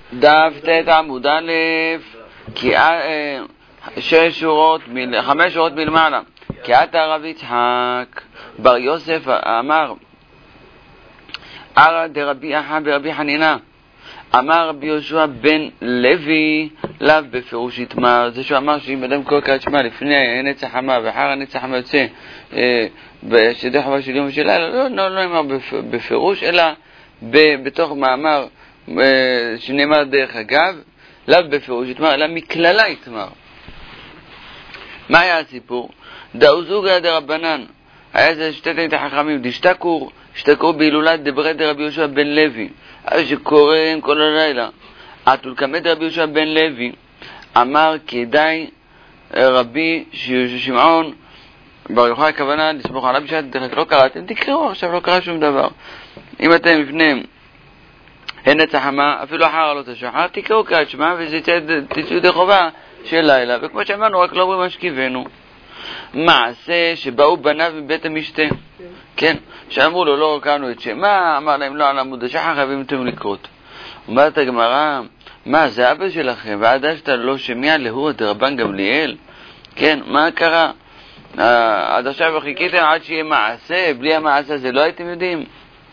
דף ת' עמוד א', כי 5 שורות מלמעלה. כי עתה רב יצחק בר יוסף אמר, ערא דרבי אחא ברבי חנינא, אמר רבי יהושע בן לוי, לאו בפירוש יתמר. זה שהוא אמר שאם אדם קורא קריאת שמע לפני נצח חמה ואחר הנצח חמה יוצא בשדה חובה של יום ושל לילה, לא נאמר בפירוש, אלא בתוך מאמר שנאמר דרך אגב, לאו בפירוש יתמר, אלא מכללה יתמר. מה היה הסיפור? דאו זוגא דרבנן, היה זה שתי תלמידי חכמים, השתכרו בהילולת דברי דרבי יהושע בן לוי, שקוראים כל הלילה. התולקמד רבי יהושע בן לוי אמר כדאי רבי שמעון בר יוחאי, הכוונה לסמוך עליו בשעת דרך. לא קראתם, תקראו עכשיו, לא קרה שום דבר. אם אתם לפניהם נצח חמה, אפילו אחר עלות השחר, תקראו קריאת שמע ותצאו ידי חובה של לילה. וכמו שאמרנו, רק לא אומרים משכיבנו. מעשה שבאו בניו מבית המשתה, כן, שאמרו לו לא קראנו את שמה, אמר להם לא, על עמוד השחר חייבים אתם לקרות. אומרת הגמרא, מה זה אבא שלכם ועד שאתה לא שמיע להוא דרבן גמליאל? כן, מה קרה? עד עכשיו חיכיתם עד שיהיה מעשה, בלי המעשה הזה לא הייתם יודעים?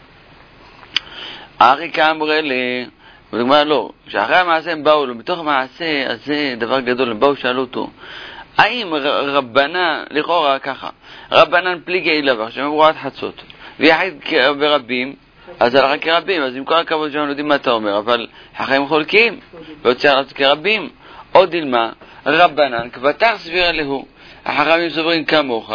אחי כאמר לי, ודגמר לא, שאחרי המעשה הם באו לו, בתוך המעשה הזה דבר גדול, הם באו שאלו אותו, האם רבנן, לכאורה ככה, רבנן פליגי אילבר, שהם אמרו עד חצות, ויחיד ברבים, אז הלכה כרבים, אז עם כל הכבוד שאנחנו יודעים מה אתה אומר, אבל החיים חולקים, ויוצא עליו כרבים. עוד אילמה, רבנן, כבטח סבירה להוא, החכמים סוברים כמוך,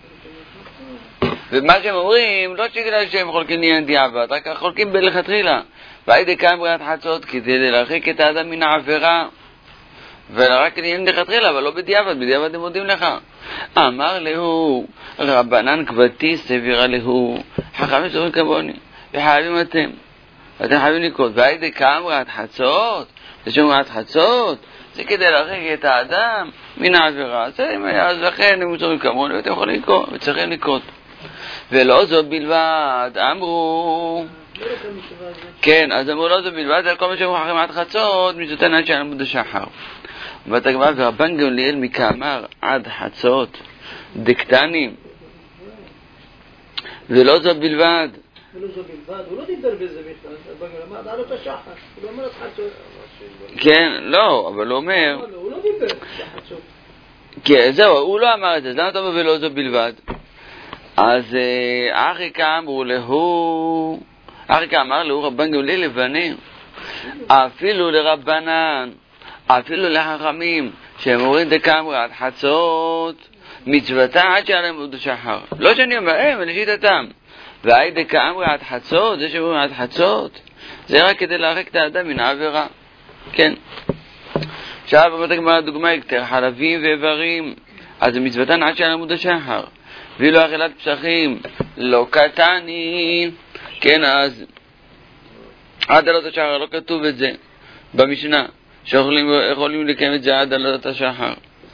ומה שהם אומרים, לא שכדאי שהם חולקים לעניין דיעבד, רק חולקים בלכתחילה, והיידי כאמרי עד חצות, כדי להרחיק את האדם מן העבירה, ורק לעניין לכתחילה, אבל לא בדיעבד, בדיעבד הם מודים לך. אמר להוא, רבנן כבטי סבירה להוא, חכמים סוברים כמוני, וחייבים אתם חייבים לקרות. והיידי כאמרי עד חצות, ושאומרים עד חצות, זה כדי להרחיק את האדם מן העבירה. אז לכן הם סוברים כמוני, ואתם יכולים לקרות, וצריכים לקרות. ולא זו בלבד, אמרו, כן, אז אמרו לא זו בלבד, על כל מה שאומרים חכמים עד חצות, מצוותן עד שעל עמוד השחר. ואת הגמרא, ורבן גמליאל מכאמר עד חצות דקטנים, ולא זו בלבד. ולא זו בלבד, הוא לא דיבר בזה בכלל, רבן גמליאל אמר עד השחר, הוא לא אומר עד חצות. כן, לא, אבל הוא אומר, הוא לא דיבר בחצות. כן, זהו, הוא לא אמר את זה, למה אתה אומר ולא זו בלבד? אז אחי כאמרו להוא, אחי כאמר להוא רבן גמליאל לבנים, אפילו לרבנן, אפילו לחכמים, שהם אומרים דקאמרי עד חצות, מצוותה עד שעל עמוד השחר. לא שאני אומר, הם, לשיטתם. והי דקאמרי עד חצות, זה שאומרים עד חצות, זה רק כדי להרחיק את האדם מן העבירה. כן. עכשיו, באמת הגמרא דוגמה יותר, חלבים ואיברים, אז זה מצוותן עד שעל עמוד השחר. ואילו אכילת פסחים לא קטני, כן, אז עד עלות השחר, לא כתוב את זה במשנה, שיכולים לקיים את זה עד עלות השחר.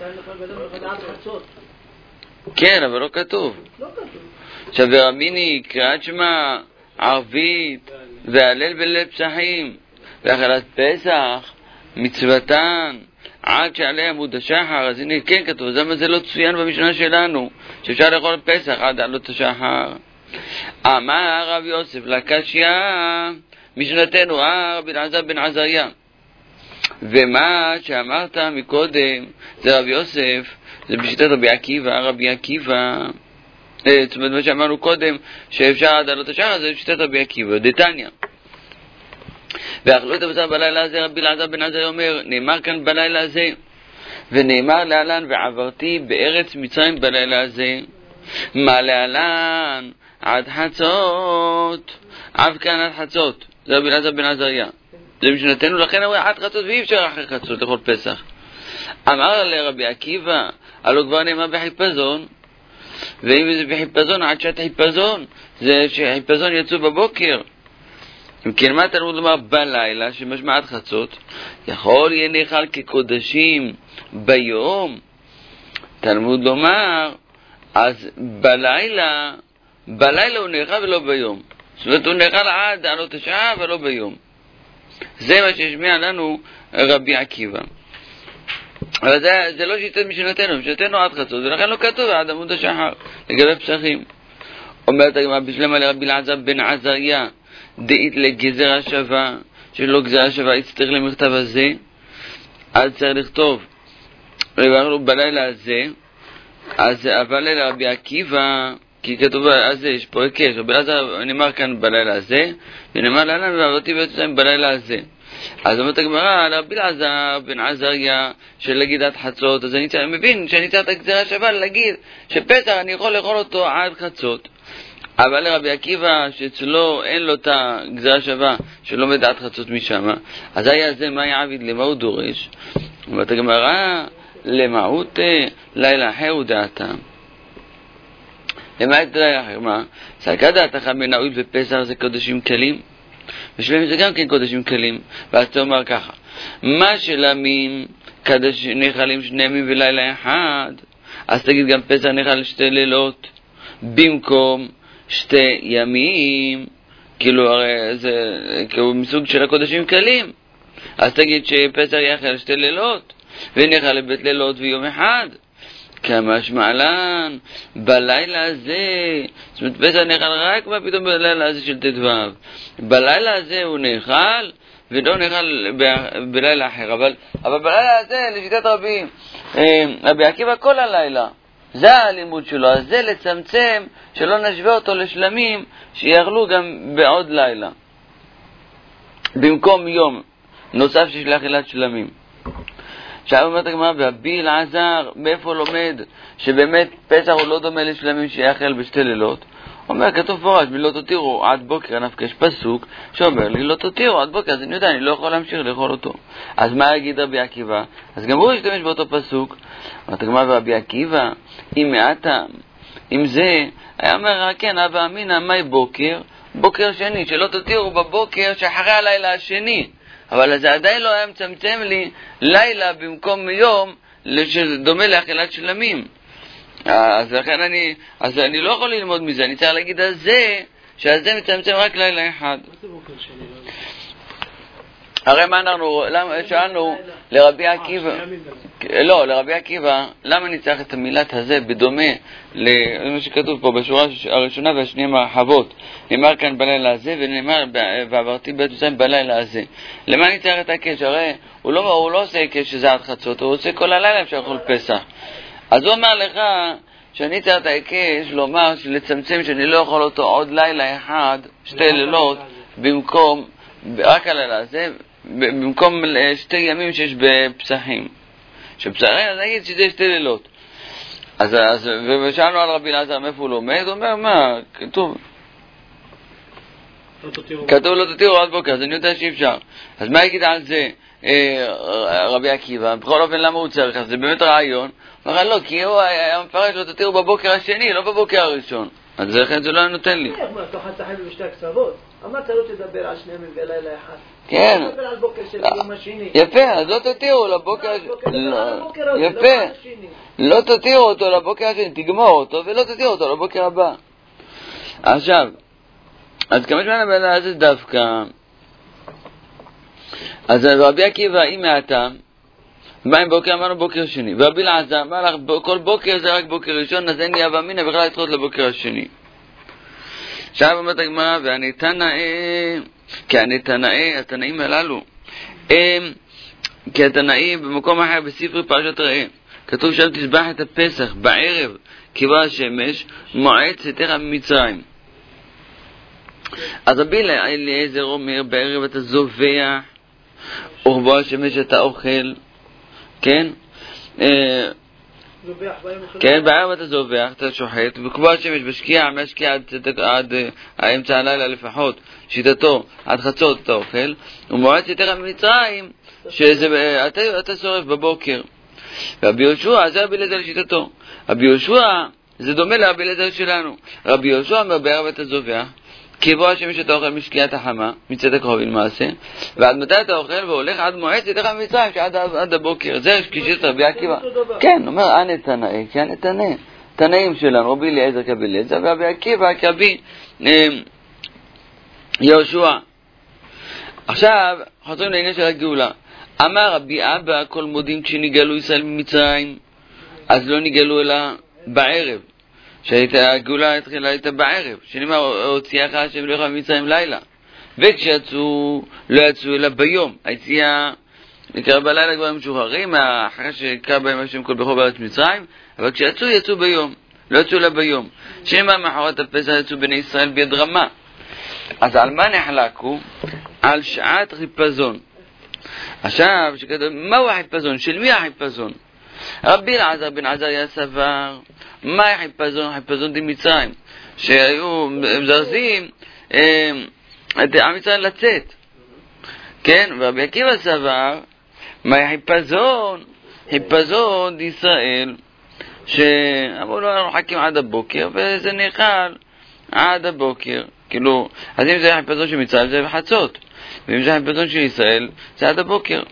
כן, אבל לא כתוב. עכשיו ורמיני, קריאת שמע, ערבית, והלל בליל פסחים, ואכילת פסח, מצוותן עד שעלי עמוד השחר. אז הנה כן כתוב, אז למה זה לא צוין במשנה שלנו שאפשר לאכול פסח עד עלות השחר? אמר רב יוסף לקשיא, משנתנו רבי אלעזר בן עזריה, ומה שאמרת מקודם זה רב יוסף, זה בשיטת רבי עקיבא. רבי עקיבא, זאת אומרת מה שאמרנו קודם שאפשר עד עלות השחר, זה בשיטת רבי עקיבא דתניא. ואכלו את הבשר בלילה הזה, רבי אלעזר בן עזריה אומר, נאמר כאן בלילה הזה, ונאמר להלן, ועברתי בארץ מצרים בלילה הזה. מה להלן? עד חצות, עד כאן עד חצות, זה רבי אלעזר בן עזריה, זה משנתנו. לכן הוא עד חצות, ואי אפשר אחרי חצות לאכול פסח. אמר לרבי עקיבא, הלא כבר נאמר בחיפזון, ואם זה בחיפזון עד שעת חיפזון, זה שחיפזון יצאו בבוקר. אם כן, מה תלמוד לומר בלילה, שמשמע עד חצות? יכול יהיה נאכל כקודשים ביום. תלמוד לומר, אז בלילה הוא נאכל ולא ביום. זאת אומרת, הוא נאכל עד עלות השעה ולא ביום. זה מה שהשמיע לנו רבי עקיבא. אבל זה לא שיטת משנתנו, משנתנו עד חצות, ולכן לא כתוב עד עמוד השחר לגבי פסחים. אומרת הגמרא בשלמה לרבי אלעזר בן עזריה דאית לגזרה שווה, שלא גזרה שווה, יצטרך למכתב הזה, אז צריך לכתוב בלילה הזה. אז אבל לרבי עקיבא, כי כתוב הזה, יש פה הקש, רבי אלעזר נאמר כאן בלילה הזה, ונאמר להלן ועברתי בירושלים בלילה הזה. אז אומרת הגמרא, לרבי אלעזר בן עזריה של להגיד עד חצות, אז אני מבין שאני צריך את הגזרה שווה להגיד שפסח אני יכול לאכול אותו עד חצות. אבל לרבי עקיבא שאצלו אין לו את הגזרה שווה שלומד עד חצות משם, אז היה זה מה יעביד, למה הוא דורש? אומרת הגמרא, למהות לילה אחר הוא דעתם. למעט לילה אחר, מה? סלקה דעתך בין הואיל ופסח זה קודשים קלים, ושלמים זה גם כן קודשים קלים. ואז אתה אומר ככה, מה שלמים נחלים 2 ימים ולילה אחד, אז תגיד גם פסח נחל 2 לילות במקום 2 ימים, כאילו הרי זה כאילו מסוג של הקודשים קלים. אז תגיד שפסח יחל 2 לילות ונחל לבית לילות ויום אחד, כמה שמעלן בלילה הזה. זאת אומרת פסח נחל רק מה פתאום בלילה הזה של תדו, בלילה הזה הוא נחל ולא נחל בלילה אחר. אבל בלילה הזה לשיטת רבי עקיבא כל הלילה זה הלימוד שלו, אז זה לצמצם שלא נשווה אותו לשלמים שיאכלו גם בעוד לילה במקום יום נוסף שיש לאכילת שלמים. עכשיו אומרת הגמרא, רבי אלעזר מאיפה לומד שבאמת פסח הוא לא דומה לשלמים שיאכל בשתי לילות? אומר, כתוב פורש, מלא תותירו עד בוקר, נפקה יש פסוק שאומר לי לא תותירו עד בוקר, אז אני יודע, אני לא יכול להמשיך לאכול אותו. אז מה יגיד רבי עקיבא? אז גם הוא ישתמש באותו פסוק. אומרת הגמרא, רבי עקיבא אם מעטם אם זה היה אומר, כן, אבא אמינא מי בוקר שני, שלא תותירו בבוקר שאחרי הלילה השני, אבל זה עדיין לא היה מצמצם לי לילה במקום יום שדומה לאכילת שלמים. אז לכן אני לא יכול ללמוד מזה, אני צריך להגיד על זה שהזה מצמצם רק לילה אחד. הרי מה אנחנו, שאלנו לרבי עקיבא, לא, לרבי עקיבא, למה אני צריך את המילת הזה בדומה למה שכתוב פה בשורה הראשונה והשנייה מהרחבות, נאמר כאן בלילה הזה ונאמר ועברתי בית ירושלים בלילה הזה. למה אני צריך את הקש? הרי הוא לא עושה קש שזה עד חצות, הוא עושה כל הלילה אפשר לאכול פסח. אז הוא אומר לך שאני צריך את הקש לומר לצמצם שאני לא יכול אותו עוד לילה אחד, 2 לילות במקום רק הלילה הזה, במקום 2 ימים שיש בפסחים. שפסחים, אז נגיד שזה 2 לילות. אז ושאלנו על רבי אלעזר מאיפה הוא לומד, הוא אומר, מה, כתוב לא תותירו עד בוקר, אז אני יודע שאי אפשר. אז מה יגיד על זה רבי עקיבא? בכל אופן למה הוא צריך? אז זה באמת רעיון. הוא אומר, לא, כי הוא היה מפרש לא תותירו בבוקר השני, לא בבוקר הראשון. אז לכן זה לא נותן לי. מה, תוכל תחל בשתי הקצוות? אמרת לא תדבר על 2 ימים בלילה אחד. כן. תדבר על בוקר של יום השני. יפה, אז לא תותירו לבוקר... יפה. לא תותירו אותו לבוקר השני, תגמור אותו ולא תותירו אותו לבוקר הבא. עכשיו, אז כמה שמונה בלילה הזה דווקא, אז רבי עקיבא אם מעטם, מה עם בוקר? אמרנו בוקר שני. ורבי אלעזר אמר לך, כל בוקר זה רק בוקר ראשון, אז אין לי אבא אמינא בכלל לדחות לבוקר השני. עכשיו אומרת הגמרא, כי התנאים הללו, כי התנאים במקום אחר בספרי פרשת ראה, כתוב שם תשבח את הפסח בערב כיבוא השמש, מועד צאתך ממצרים. אז רבי אליעזר אומר, בערב אתה זובח, וכיבוא השמש אתה אוכל, כן? כן, בערב אתה זובח, אתה שוחט, וכיבוא השמש בשקיעה, מהשקיעה עד האמצע הלילה לפחות, שיטתו, עד חצות אתה אוכל, ומועד צאתך ממצרים, אתה שורף בבוקר. רבי יהושע, זה רבי אליעזר לשיטתו. רבי יהושע, זה דומה לרבי אליעזר שלנו. רבי יהושע אומר, בערב אתה זובח, כיבוא השמש אתה אוכל משקיעת החמה, מצאת הקרובים מעשה, ועד מתי אתה אוכל והולך עד מועד צאתך ממצרים, שעד הבוקר. זה כשיטת רבי עקיבא. כן, אומר, אנא תנאי, כי אנא תנאי. תנאים שלנו, רבי אליעזר כרבי אליעזר, ורבי עקיבא כרבי יהושע. עכשיו, חוזרים לעניין של הגאולה. אמר רבי אבא, כל מודים כשנגאלו ישראל ממצרים, אז לא נגאלו אלא בערב. שהגאולה התחילה הייתה בערב. שנאמר, הוציאך השם לך ממצרים לילה. וכשיצאו, לא יצאו אלא ביום. היציאה נקרא בלילה כבר משוחררים, אחרי שקרא בהם השם כל בכל בארץ מצרים, אבל כשיצאו, יצאו ביום. לא יצאו אלא ביום. שנאמר, מאחורת הפסח יצאו בני ישראל ביד רמה. אז על מה נחלקו? על שעת חיפזון. עכשיו, מהו החיפזון? של מי החיפזון? רבי אלעזר בן עזריה סבר, מה החיפזון? החיפזון דמצרים, שהיו מזרזים את עם ישראל לצאת. כן, ורבי עקיבא סבר, מה החיפזון? חיפזון דישראל, שאמרו לו, אנחנו חכים עד הבוקר, וזה נאכל עד הבוקר. כאילו, אז אם זה החיפזון של מצרים, זה בחצות. ואם זה החיפזון של ישראל, זה עד הבוקר.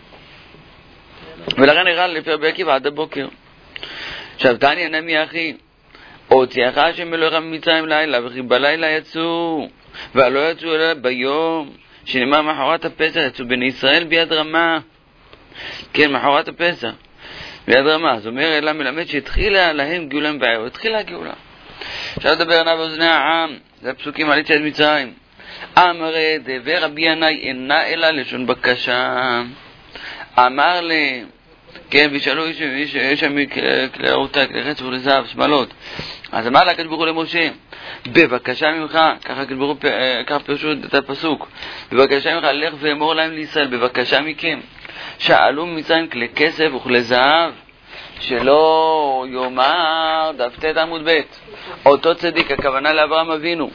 ולכן נראה לפי רבי עקיבא עד הבוקר. עכשיו, תעני נמי אחי, הוציאך השם אלוהיך ממצרים לילה, וכי בלילה יצאו, ולא יצאו אלא ביום, שנאמר מאחורת הפסח יצאו בני ישראל ביד רמה. כן, מאחורת הפסח ביד רמה. זאת אומרת, אלא מלמד שהתחילה להם גאולה בערב. התחילה הגאולה. עכשיו לדבר עיניו ואוזני העם, זה הפסוקים על יציאת מצרים. אמרי דבר רבי ינאי אינה אלא לשון בקשה. אמר לי, כן, וישאלו יש שם כלי ערותה, כלי חץ ולזהב, שמלות. אז אמר לה הקדוש ברוך הוא למשה, בבקשה ממך, ככה פרשו את הפסוק, בבקשה ממך לך ואמור להם לישראל, בבקשה מכם, שאלו ממצרים כלי כסף וכלי זהב, שלא יאמר דף ט עמוד ב', אותו צדיק, הכוונה לאברהם אבינו,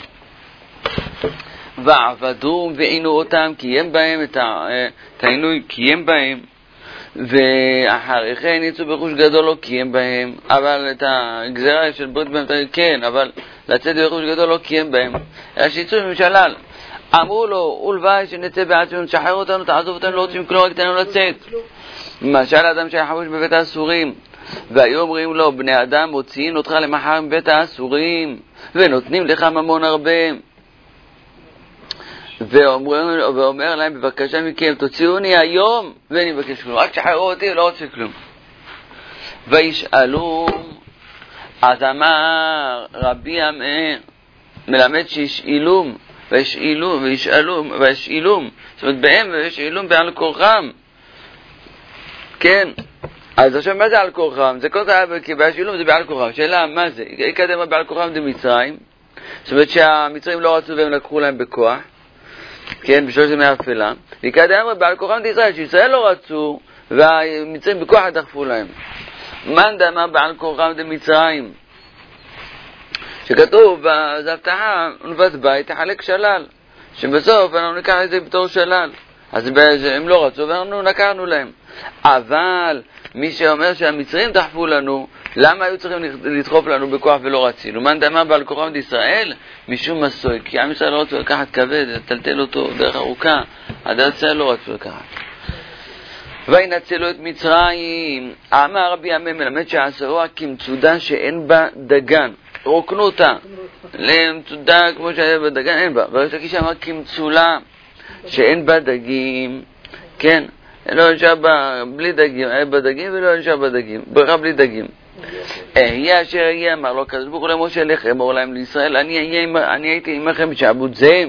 ועבדו ועינו אותם, קיים בהם את העינוי, קיים בהם, ואחרי כן יצאו בחוש גדול לא קיים בהם, אבל את הגזרה של ברית בהם, כן, אבל לצאת בחוש גדול לא קיים בהם, אלא שיצאו ממשלל. אמרו לו, ולוואי שנצא בעצמנו, תשחרר אותנו, תעזוב אותנו, לא רוצים כלום, רק תנו לצאת. משל אדם שהיה חבוש בבית האסורים, והיו אומרים לו, בני אדם מוציאים אותך למחר מבית האסורים, ונותנים לך ממון הרבה. ואומר להם, בבקשה מכם, תוציאוני היום, ואני מבקש כלום. רק תשחררו אותי, לא רוצה כלום. וישאלו, אז אמר רבי אמר, מלמד שישאלום, וישאלום, זאת אומרת, בהם וישאלום בעל כורחם. כן, אז עכשיו מה זה על כורחם? זה כל כך, כי וישאלום זה בעל כורחם. שאלה, מה זה? יקדם בעל כורחם זה מצרים, זאת אומרת שהמצרים לא רצו והם לקחו להם בכוח, כן, בשלושת ימי האפלה. ויקדם בעל כורחם דישראל, שישראל לא רצו, והמצרים בכוח דחפו להם. מאן דאמר בעל כורחם דמצרים, שכתוב, זה הבטחה, נבט בית, תחלק שלל, שבסוף אנחנו ניקח את זה בתור שלל. אז הם לא רצו, ואנחנו לקחנו להם. אבל מי שאומר שהמצרים דחפו לנו, למה היו צריכים לדחוף לנו בכוח ולא רצינו? מאן דאמר בעל כורחם דישראל, משום מסוי, כי עם ישראל לא רצו לקחת כבד, לטלטל אותו דרך ארוכה, עד ישראל לא רצו לקחת. וינצלו את מצרים, אמר רבי עמי מלמד שעשרוה כמצודה שאין בה דגן, רוקנו אותה למצודה כמו שהיה בדגן, אין בה. ויש לקיש אמר כמצולה שאין בה דגים, כן, לא נשאר בה בלי דגים, היה בה דגים ולא נשאר בה דגים, בריכה בלי דגים. אהיה אשר אהיה, אמר לו הקדוש ברוך הוא למשה, לך אמור להם לישראל, אני הייתי עמכם בשעבוד זה,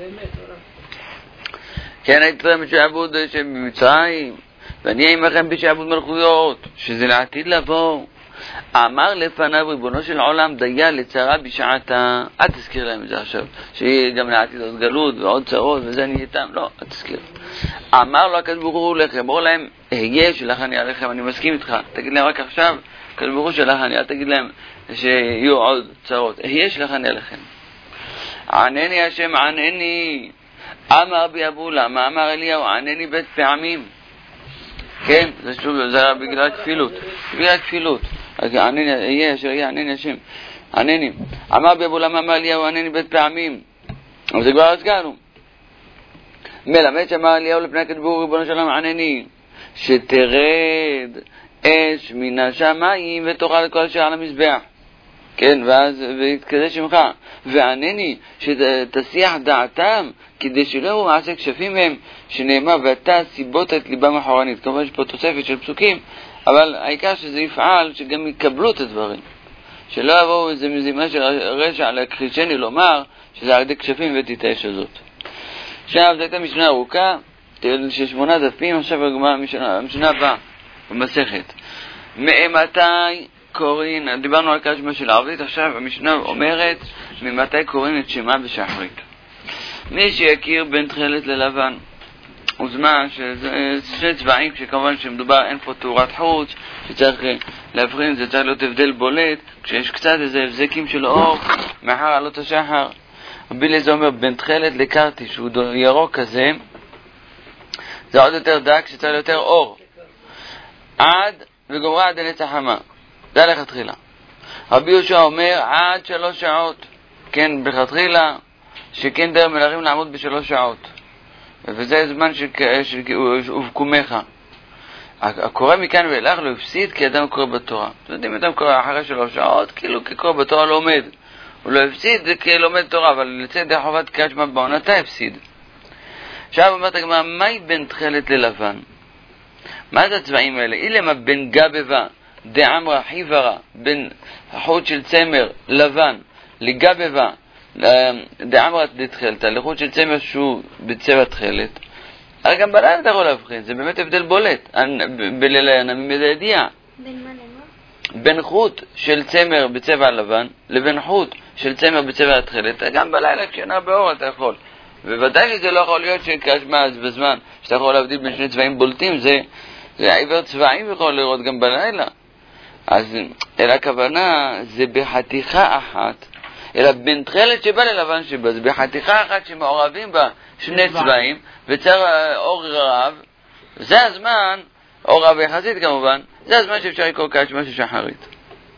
כן, הייתי לכם בשעבוד שבמצרים, ואני אהיה עמכם בשעבוד מלכויות, שזה לעתיד לבוא. אמר לפניו ריבונו של עולם, דיה לצרה בשעתה, אל תזכיר להם את זה עכשיו, שיהיה גם לעתיד עוד גלות ועוד צרות וזה אני איתם, לא, אל תזכיר. אמר לו הקדוש ברוך הוא לכם, אמרו להם, אהיה שלך אני עליכם, אני מסכים איתך, תגיד להם רק עכשיו, הקדוש ברוך הוא שלך אני, אל תגיד להם שיהיו עוד צרות, אהיה שלך אני עליכם. ענני השם ענני, אמר בי אבולה, מה אמר אליהו, ענני בית פעמים. כן, זה שוב, זה בגלל כפילות, בגלל כפילות. ענני, אהיה אשר אהיה, ענני השם, ענני. אמר בי אבולה, מה אמר אליהו, ענני בית פעמים. אבל זה כבר הסגרנו. מלמד שאמר אליהו לפני הקדוש ברוך הוא ריבונו של עולם, ענני, שתרד אש מן השמיים ותאכל את כל אשר על המזבח. כן, ואז והתקדש שמך, וענני שתסיח דעתם, כדי שלא יראו מעשה כשפים מהם, שנאמר ואתה סיבות את ליבם אחורנית. כמובן יש פה תוספת של פסוקים, אבל העיקר שזה יפעל, שגם יקבלו את הדברים, שלא יבואו איזה מזימה של רשע להכחישני לומר שזה על ידי כשפים ותתאש הזאת. עכשיו זו הייתה משנה ארוכה של 8 דפים. עכשיו המשנה הבאה במסכת, ממתי קוראים, דיברנו על קשמה של ערבית, עכשיו המשנה אומרת ממתי קוראים את שמה בשחרית. מי שיכיר בין תכלת ללבן, וזמן שזה שני צבעים, שכמובן שמדובר אין פה תאורת חוץ, שצריך להבחין, זה צריך להיות הבדל בולט, כשיש קצת איזה הבזקים של אור מאחר עלות השחר. רבי זה אומר בין תכלת לקרתי, שהוא ירוק כזה, זה עוד יותר דק, שצריך יותר אור, עד וגומרה עד הנץ החמה. זה הלך התחילה. רבי יהושע אומר עד 3 שעות, כן, בכתחילה שכן דר מלאכים לעמוד ב3 שעות, וזה זמן שהובקומך. הקורא מכאן ואילך לא הפסיד כי אדם קורא בתורה. אתם יודעים, אדם קורא אחרי 3 שעות, כאילו כקורא בתורה לומד. הוא לא הפסיד כי לומד תורה, אבל לצד חובת קריאת שמע בעונתה הפסיד. עכשיו אומרת הגמרא, מהי בין תכלת ללבן? מה זה הצבעים האלה? אילמה בין גבבה דעמרה חיברה, בין החוט של צמר לבן לגבבה דעמרה דתכלת, לחוט של צמר שהוא בצבע תכלת. הרי גם בלילה אתה יכול להבחין, זה באמת הבדל בולט. בלילה נמי מדי ידיעה בין מה למה? בין חוט של צמר בצבע לבן לבין חוט של צמר בצבע התכלת. גם בלילה כשאינה באור אתה יכול, ובוודאי שזה לא יכול להיות שקשמה בזמן שאתה יכול להבדיל בין שני צבעים בולטים, זה עיוור צבעים יכול לראות גם בלילה. אז אלא הכוונה זה בחתיכה אחת, אלא בין תכלת שבא ללבן שבא, זה בחתיכה אחת שמעורבים בה שני צבעים וצר אור רב. זה הזמן, אור רב יחסית כמובן, זה הזמן שאפשר לקרוא קשמה של שחרית.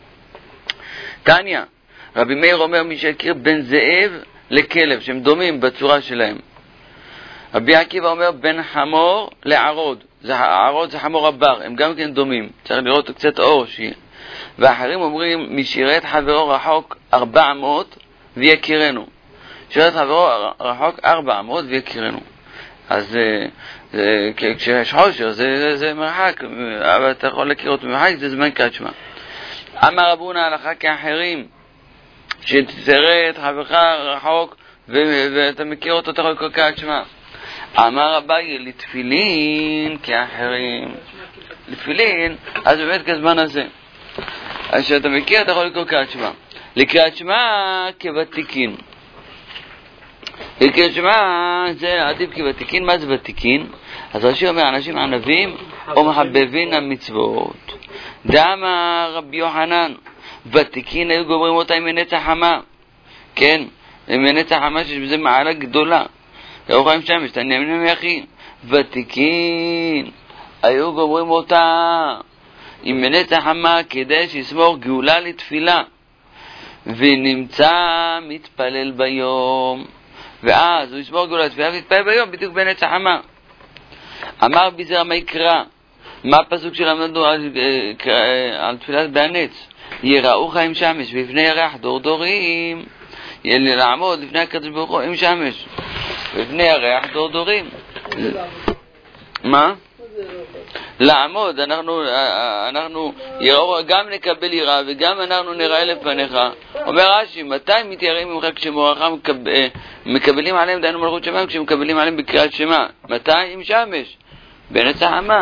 תניא, רבי מאיר אומר מי שהכיר בין זאב לכלב שהם דומים בצורה שלהם. רבי עקיבא אומר בין חמור לערוד, הערוד זה חמור הבר, הם גם כן דומים, צריך לראות קצת אור שיהיה. ואחרים אומרים מי שירת חברו רחוק 400 ויכירנו, שירת חברו רחוק 400 ויכירנו. אז כשיש חושר זה מרחק, אבל אתה יכול להכיר אותו מרחק, זה זמן קריאת שמע. אמר רבונה הלכה כאחרים, שתשרת חברך רחוק ואתה מכיר אותו, אתה יכול לקרוא קריאת שמע. אמר אביי לתפילין כאחרים, לתפילין אז באמת כזמן הזה, אז שאתה מכיר אתה יכול לקרוא קריאת שמע. לקריאת שמע כוותיקין, לקריאת שמע זה עדיף כוותיקין. מה זה ותיקין? אז רש"י אומר אנשים ענבים או מחבבים המצוות. דאמר רבי יוחנן ותיקין היו גומרים אותה עם מנצח חמה, כן, עם מנצח חמה שיש בזה מעלה גדולה. ירוחם שמש, תניאמין מייחי, ותיקין היו גומרים אותה עם מנצח חמה כדי שיסמור גאולה לתפילה, ונמצא מתפלל ביום, ואז הוא יסמור גאולה לתפילה ומתפלל ביום בדיוק בנצח חמה. אמר ביזר מה יקרא, מה הפסוק שלמדנו על תפילת בהנץ? יראו חיים שמש בפני ירח דור דורים, לעמוד לפני הקדוש ברוך הוא עם שמש בפני ירח דור דורים. מה? לעמוד, אנחנו גם נקבל יראה וגם אנחנו נראה לפניך. אומר רש"י, מתי מתייראים ממך כשמורחם מקבלים עליהם דיינו מלכות שמיים, כשמקבלים עליהם בקריאת שמע? מתי? עם שמש בנצח חמה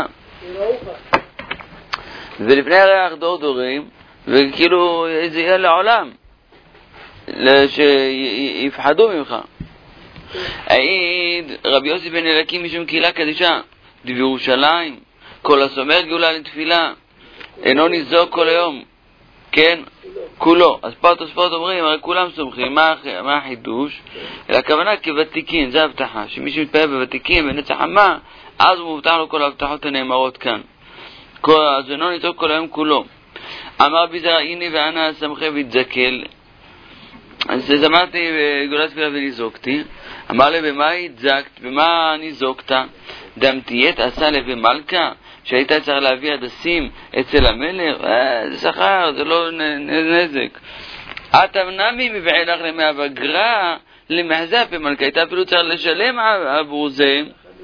ולפני ירח דור דורים, וכאילו זה יהיה לעולם שיפחדו ממך. העיד רבי יוסי בן אלקים משום קהילה קדישה בירושלים, כל הסומר גאולה לתפילה אינו ניזוק כל היום, כן, כולו. אז פה התוספות אומרים הרי כולם סומכים. מה החידוש? אלא הכוונה כוותיקין, זה הבטחה שמי שמתפלל בוותיקין בנצח חמה אז הוא מובטח לו כל ההבטחות הנאמרות כאן, אז אינו ניזוק כל היום כולו. אמר ביזר הנה ואנה סמכי והתזקל, אז אמרתי בגאולה תפילה וניזוקתי. אמר לי במה התזקת, במה ניזוקת? דמתיית עשה לב מלכה, שהיית צריך להביא הדסים אצל המלך, זה שכר, זה לא נזק. אתם נמי מבעילך למהבגרה למחזף במלכה, אתה אפילו צריך לשלם עבור זה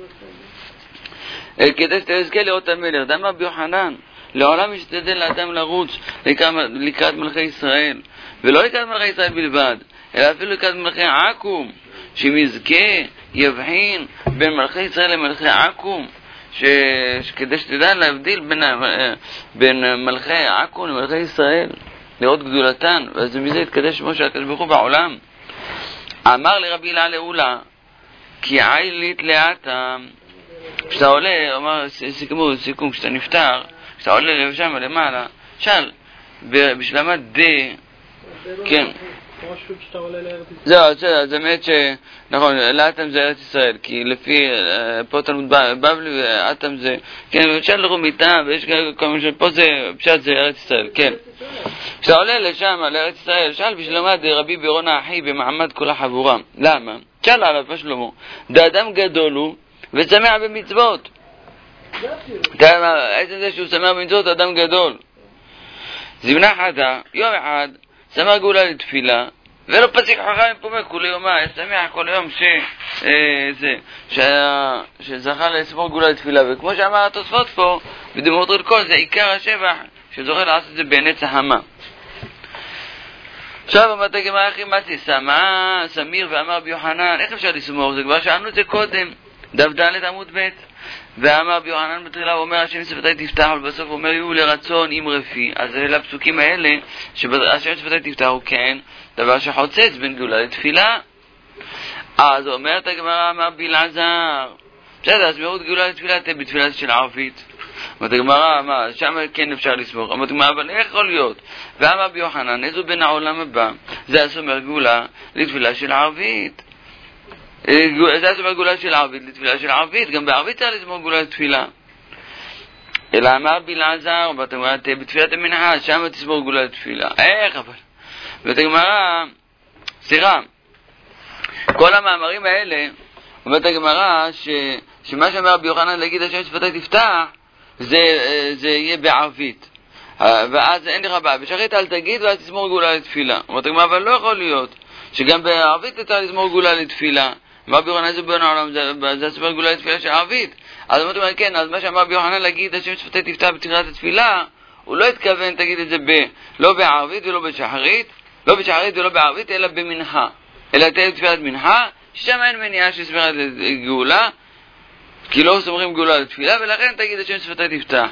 כדי שתזכה לראות המלך. דמה ביוחנן, לעולם ישתדל לאדם לרוץ לקראת מלכי ישראל, ולא לקראת מלכי ישראל בלבד, אלא אפילו לקראת מלכי עכו"ם, שמזכה יבחין בין מלכי ישראל למלכי עכו"ם, כדי שתדע להבדיל בין מלכי עכו"ם למלכי ישראל, לראות גדולתן, ואז מזה יתקדש שמו של הקדוש ברוך הוא בעולם. אמר לרבי הלל לאולה, כי עילית לאטה, כשאתה עולה, אומר סיכום, כשאתה נפטר, כשאתה עולה לשם למעלה, שאל, בשלמת די, כן. זהו, זה באמת נכון, לאטם זה ארץ ישראל, כי לפי פה תלמוד בבלי, אטם זה, כן, אפשר לראות מיטה, ויש כל מיני שפה זה, פשט זה ארץ ישראל, כן. כשאתה עולה לשם, לארץ ישראל, שאל בשלמת רבי בירון האחי במעמד כל החבורה. למה? שאל עליו, מה שלמה? דאדם גדול הוא, ושמח במצוות. עצם זה שהוא שמח במצוות, אדם גדול. זמנה חדה, יום אחד, שמח גאולה לתפילה, ולא פסיק חכם פומק כל יומה, שמח כל יום שזכה לסמור גאולה לתפילה. וכמו שאמר התוספות פה, בדמות כל זה עיקר השבח, שזוכה לעשות את זה בנצח המה. עכשיו אמרת גמרא אחי מצי, סמיר ואמר ביוחנן, איך אפשר לסמור? זה כבר שאלנו את זה קודם, דף ד' עמוד ב'. ואמר ביוחנן בתחילה, הוא אומר השם שפתי תפתח, אבל בסוף הוא אומר יהיו לרצון עם רפי. אז אלה הפסוקים האלה, שהשם שפתי תפתח הוא כן דבר שחוצץ בין גאולה לתפילה. אז אומרת הגמרא, אמר בלעזר, בסדר, אז מירות גאולה לתפילה תהיה בתפילה של ערבית. אומרת הגמרא, שם כן אפשר לסמוך. אומרת הגמרא, אבל איך יכול להיות? ואמר ביוחנן, איזו בין העולם הבא, זה הסומר גאולה לתפילה של ערבית. זה הסומר גאולה של ערבית לתפילה של ערבית, גם בערבית צריך לסמוך גאולה לתפילה. אלא אמר בלעזר, אומרת הגמרא, תהיה בתפילת המנחה, שם תסמוך גאולה לתפילה. איך אבל? אומרת הגמרא, סליחה, כל המאמרים האלה, אומרת הגמרא, שמה שאמר ביוחנן להגיד השם שפתי תפתח, זה יהיה בערבית, ואז אין לך בעיה, בשחרית אל תגיד ואז תסמור גאולה לתפילה. אומרת הגמרא, אבל לא יכול להיות שגם בערבית אתה תסמור גאולה לתפילה. אמר ביוחנן, זה בין העולם, זה סמור גאולה לתפילה של ערבית. אז אומרת הגמרא, כן, אז מה שאמר ביוחנן להגיד השם שפתי תפתח בתחילת התפילה, הוא לא התכוון תגיד את זה לא בערבית ולא בשחרית, לא בשחרית ולא בערבית, אלא במנחה, אלא תהיה תפילת מנחה, ששם אין מניעה שסמירת גאולה, כי לא סומרים גאולה לתפילה, ולכן תגיד השם שפתי תפתח.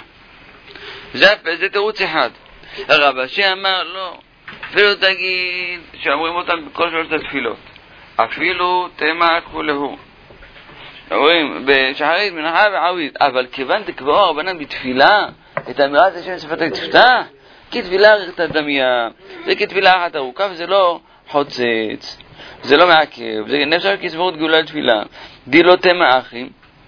זה תירוץ אחד. הרב אשר אמר לא, אפילו תגיד שאומרים אותם בכל שלושת התפילות, אפילו תמק ולהו, אומרים בשחרית, מנחה וערבית, אבל כיוון תקבעו הרבנן בתפילה את אמירת השם שפתי תפתח, כי תפילה אריכת דמיה, זה כתפילה אחת ארוכה, וזה לא חוצץ, זה לא מעכב, זה נפשר כסברות גאולה לתפילה. די לא תמה אחים,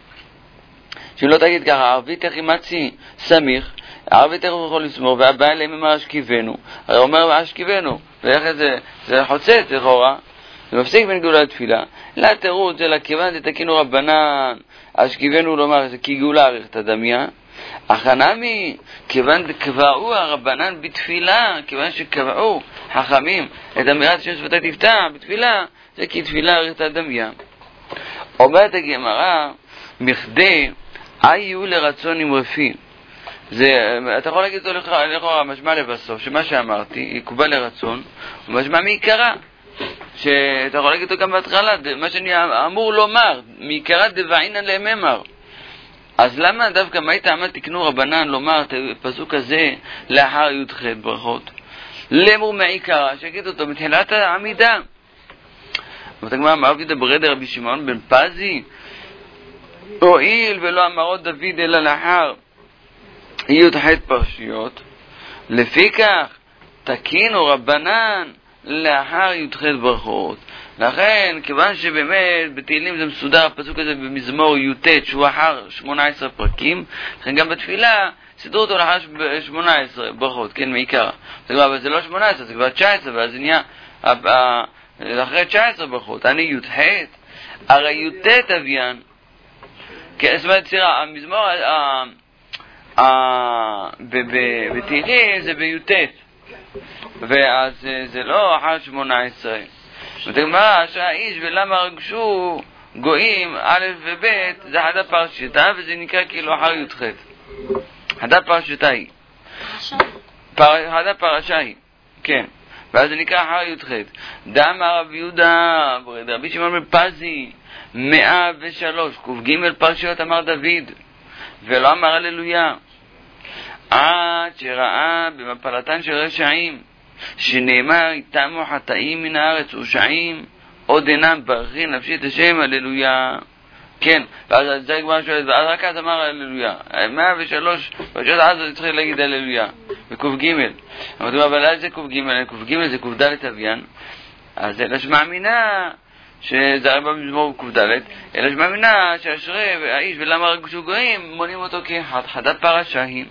שלא תגיד ככה, ערבית איך מצי סמיך, ערבית איך הוא יכול לסמור, והבא אליהם אמר אשכיבנו, הרי אומר אשכיבנו, ואיך זה חוצץ לכאורה, זה מפסיק בין גאולה לתפילה. לא תירוץ, אלא כיוון תתקינו רבנן, אשכיבנו לומר, זה כי גאולה אריכת דמיה, החנמי, כיוון קבעו הרבנן בתפילה, כיוון שקבעו חכמים את אמירת השם שפתי תפתח בתפילה, זה כי תפילה אריכת דמיה. אומרת הגמרא, מכדי היו לרצון עם רפי. אתה יכול להגיד אותו לכאורה, משמע לבסוף, שמה שאמרתי, יקובל לרצון, הוא משמע מעיקרה. שאתה יכול להגיד אותו גם בהתחלה, מה שאני אמור לומר, מעיקרה דבעינן לממר. אז למה דווקא מה טעמה תקנו רבנן לומר את הפסוק הזה לאחר י"ח ברכות? למור מעיקרה, שיגיד אותו מתחילת העמידה. ואתה גמר, מה אבידה ברדה רבי שמעון בן פזי? הואיל ולא אמרות דוד אלא לאחר י"ח פרשיות, לפיכך תקינו רבנן לאחר י"ח ברכות. לכן, כיוון שבאמת בתהילים זה מסודר, הפסוק הזה במזמור י"ט שהוא אחר 18 פרקים, לכן גם בתפילה סידרו אותו לאחר 18 ברכות, כן, מעיקר. אבל זה לא 18, זה כבר 19, ואז זה נהיה אחרי 19 ברכות. אני י"ח, הרי י"ט אביין, זאת אומרת, סירה, המזמור בתהילים זה בי"ט, ואז זה לא אחר 18. ותגמר שהאיש ולמה רגשו גויים א' וב' זה חד הפרשתה, וזה נקרא כאילו אחר י"ח. חד הפרשתה היא. חד הפרשה היא. כן. ואז זה נקרא אחר י"ח. דאמר רב יהודה, רבי שמעון בן פזי, 103, ק"ג פרשיות אמר דוד, ולא אמר הללויה. עד שראה במפלתן של רשעים, שנאמר איתמו חטאים מן הארץ ורשעים, עוד אינם ברכין נפשי את השם, הללויה. כן, ואז זה כבר שואלת, ואז רק אז אמר הללויה. 103, פרשיות אז הוא צריך להגיד הללויה, בק"ג. אבל אז זה ק"ג זה ק"ד אביין, אז אלא שמאמינה, שזה הרבה במזמור ק"ד, אלא שמאמינה שאשרי האיש ולמה רגשו גויים, מונים אותו כאחד, חדת פרשה היא.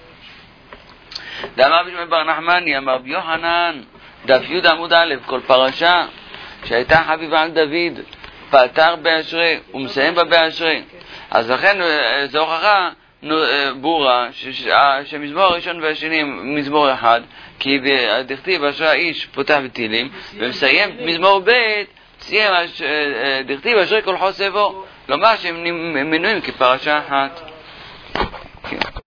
דאמר רבי שמעון בר נחמני, אמר רבי יוחנן, דף י' עמוד א', כל פרשה שהייתה חביבה על דוד, פתר באשרי ומסיים בה באשרי. אז לכן זו הוכחה ברורה שמזמור הראשון והשני מזמור אחד, כי דכתיב אשרי האיש פותח בתהילים, ומסיים מזמור ב' סיים דכתיב אשרי כל חוסבו, לומר שהם מנויים כפרשה אחת.